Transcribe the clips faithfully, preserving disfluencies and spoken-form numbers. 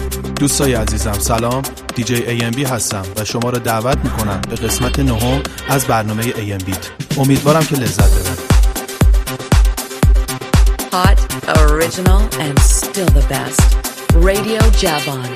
دوستای عزیزم سلام، دیجی ای ام بی هستم و شما را دعوت میکنم به قسمت نهم از برنامه ای ام بیت. امیدوارم که لذت ببرید. Hot, original and still the best. Radio Javon.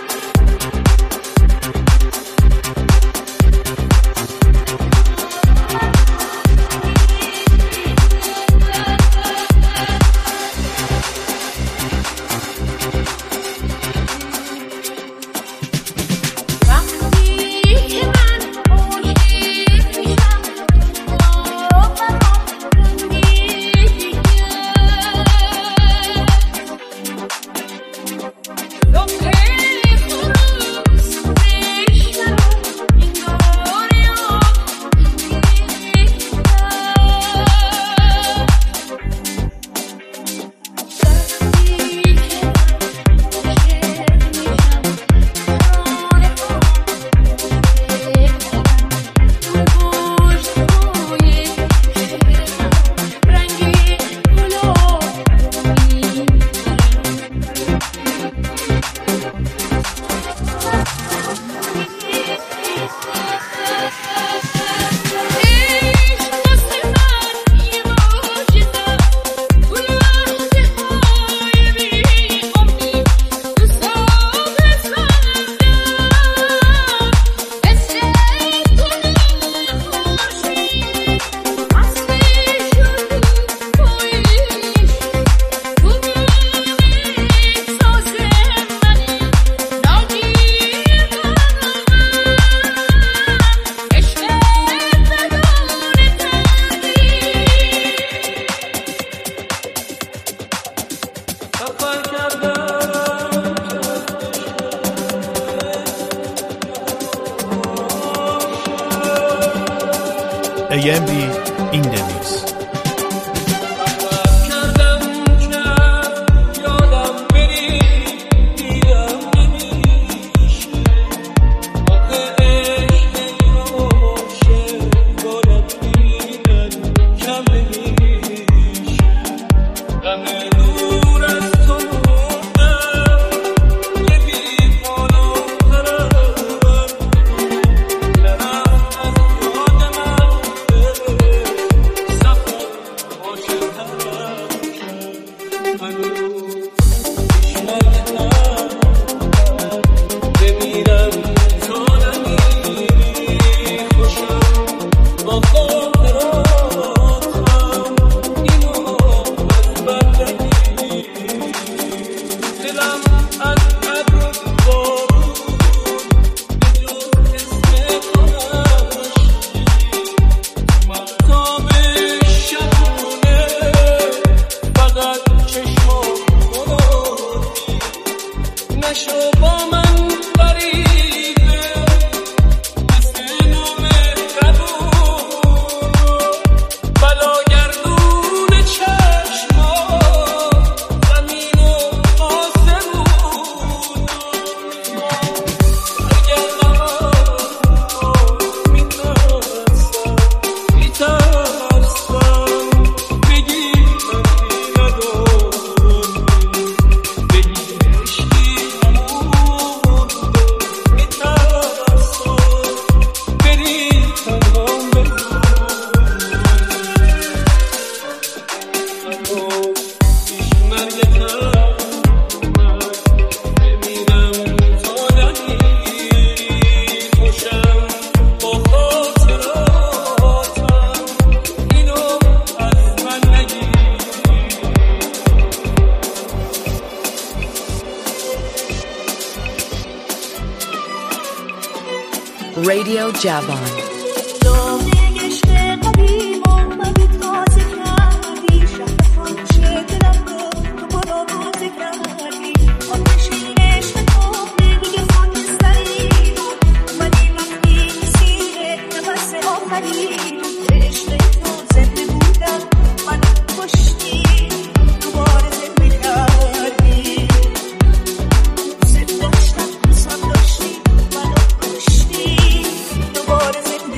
ای ام بی این دنیز Radio Javon. What is it?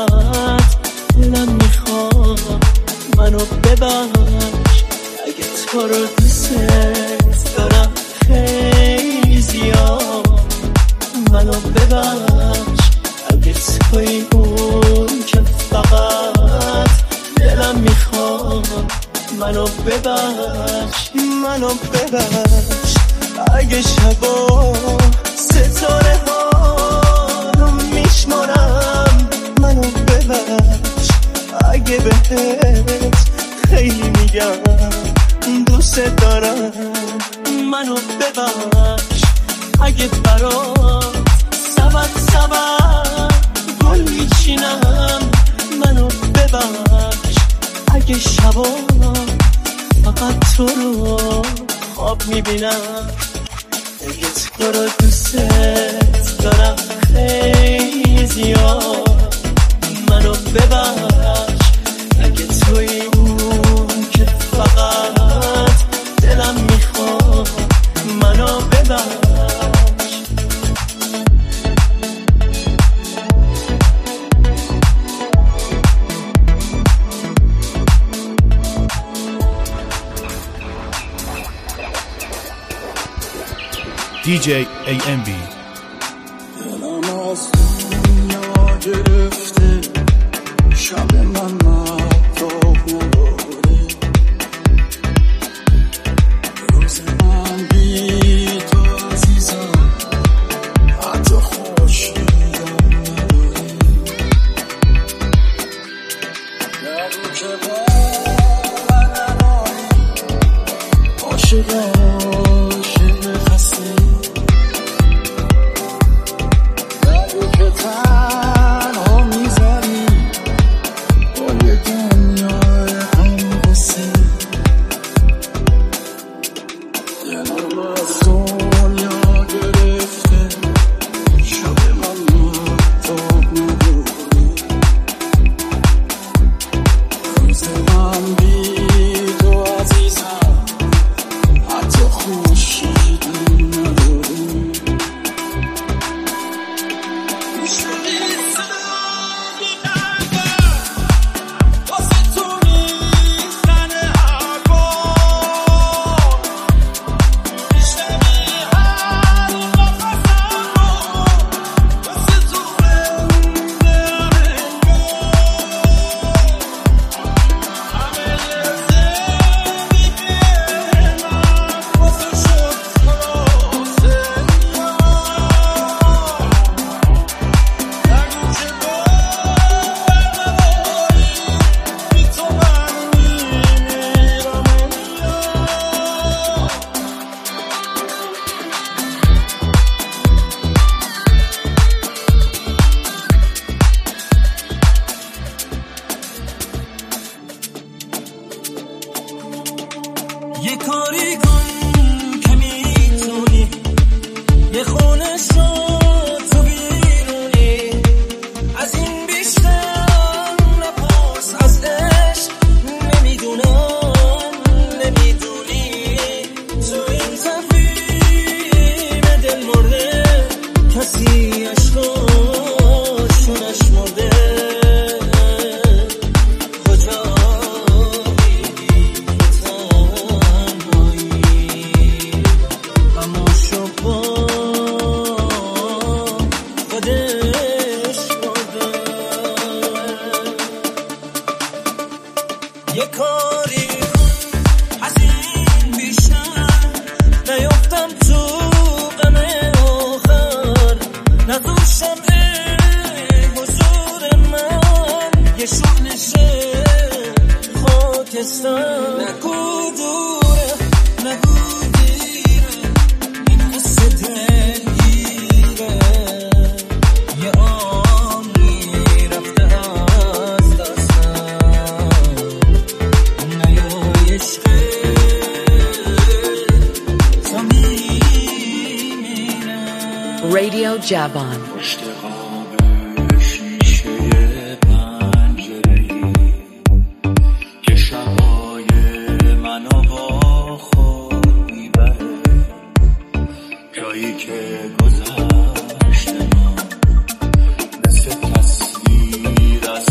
فقط دلم میخواد منو ببخش اگه تو رو دوست دارم خیلی زیاد منو ببخش اگه توی اون که فقط دلم میخواد منو ببخش منو ببخش اگه شبا ستاره ها رو میشمارم منو ببخش اگه بهت خیلی میگم دوست دارم منو ببخش اگه برات سبت سبت گل میچینم منو ببخش اگه شبا فقط تو رو خواب میبینم اگه تو رو دوست دارم خیلی زیاد منو ببخش اگه توی اون که فقط دلم میخواد منو ببخش دی جی ای ام بی دلم از دنیا گرفته شب من مطاب نداره روز من بی تو عزیزم حتی خورشیدم نداره نگو که باور نداری عاشقم یه کاری کن که میتونی یه خونه شد تو بیرونی از این بیشتر نپرس از عشق نمیدونم نمیدونی تو این تفریم دل مرده کسی عشقاشون اشمرده یه کاری از این بیشتر نیفتم تو غم آخر ندوشم حضور من یه شغلشه خاکستر نگو دوره نگو دیره این قصه دلگیره یه آنی رفته از دستم Radio Javan. پشت قاب شیشه پنجره‌ای که شبای منو با خود میبره جایی که گذشت ما مثل تصویر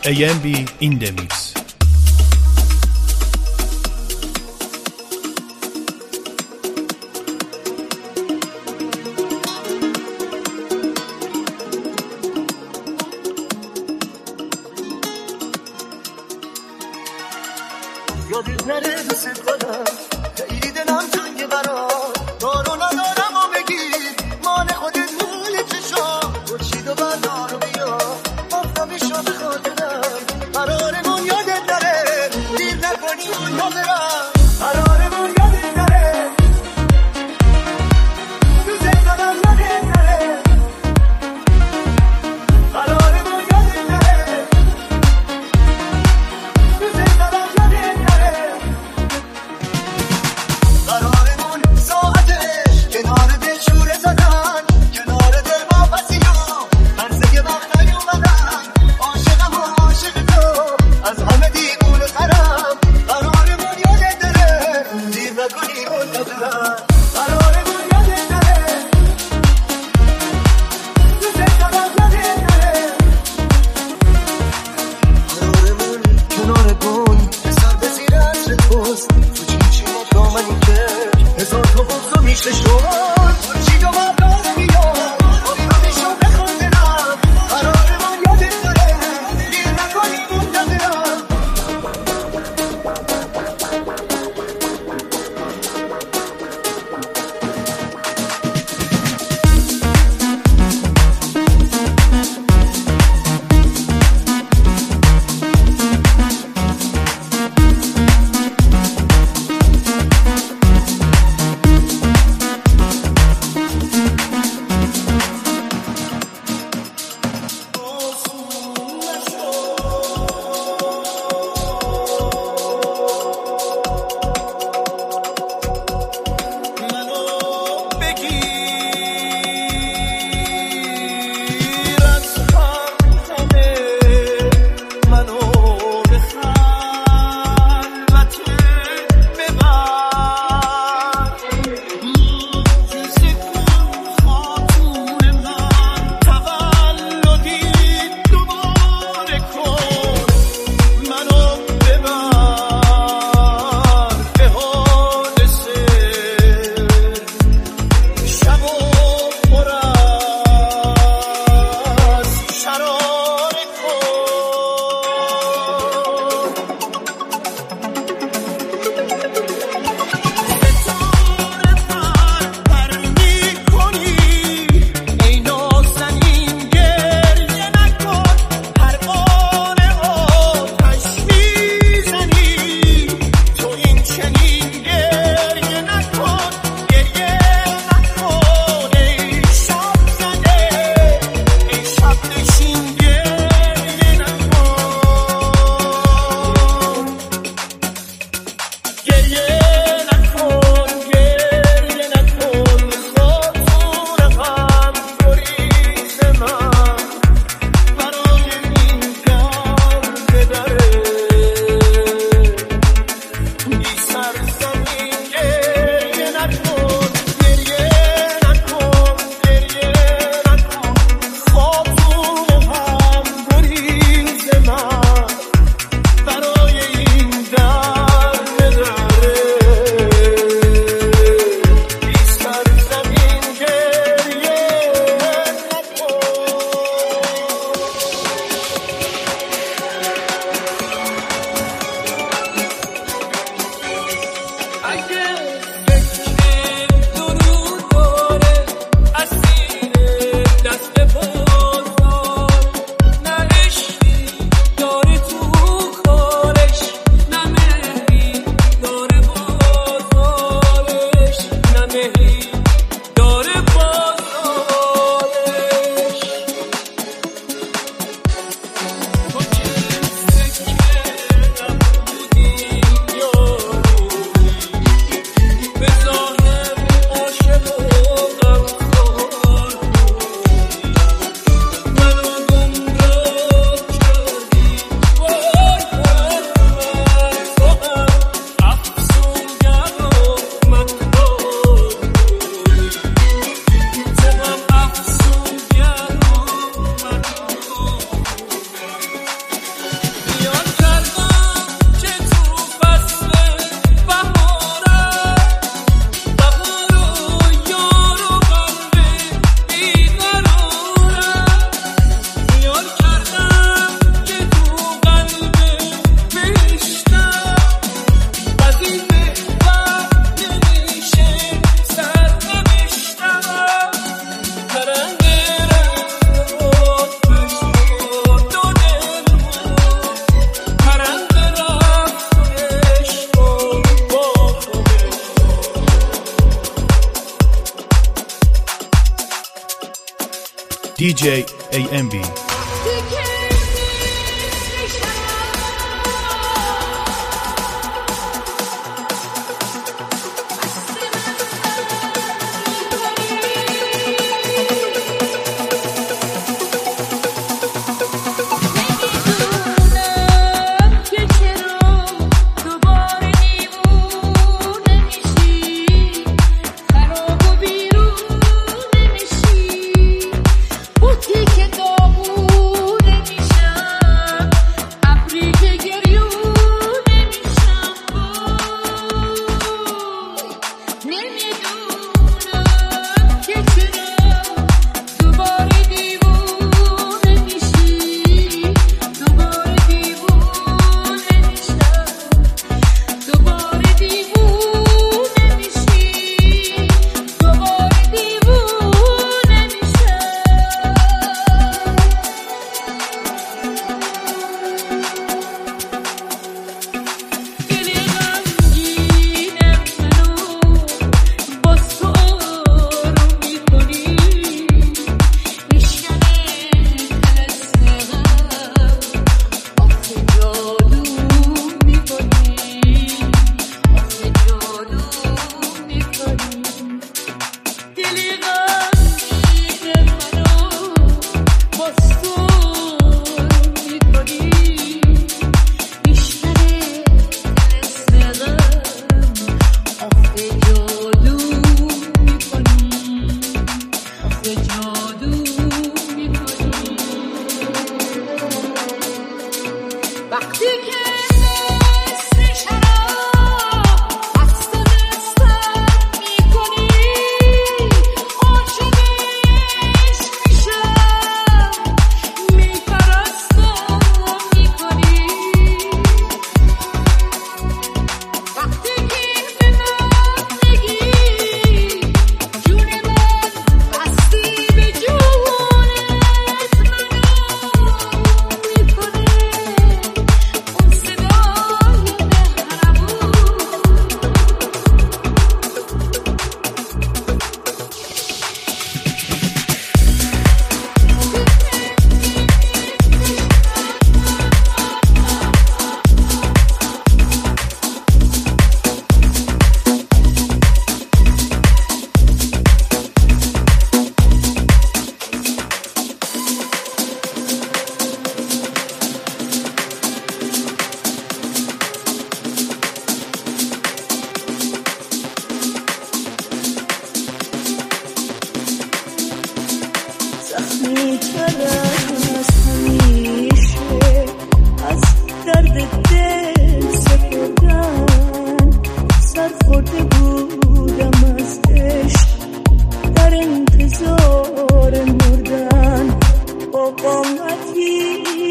ای ام بی in the mix. یادت نره دوست کنم خیلی دلم تنگه برات دارو ندارم و بگیر مال خودت مال چشام برشید و بردار و بیا آفتابی شو به خاطرم قرارمون یادت نره دیر نکنی اون حاضرم قرارمون یادت نره دوست دارم یادت نره قرارمون یادت نره دوست دارم یادت نره دی جی ای ام بی. در انتظار مردن با قامتی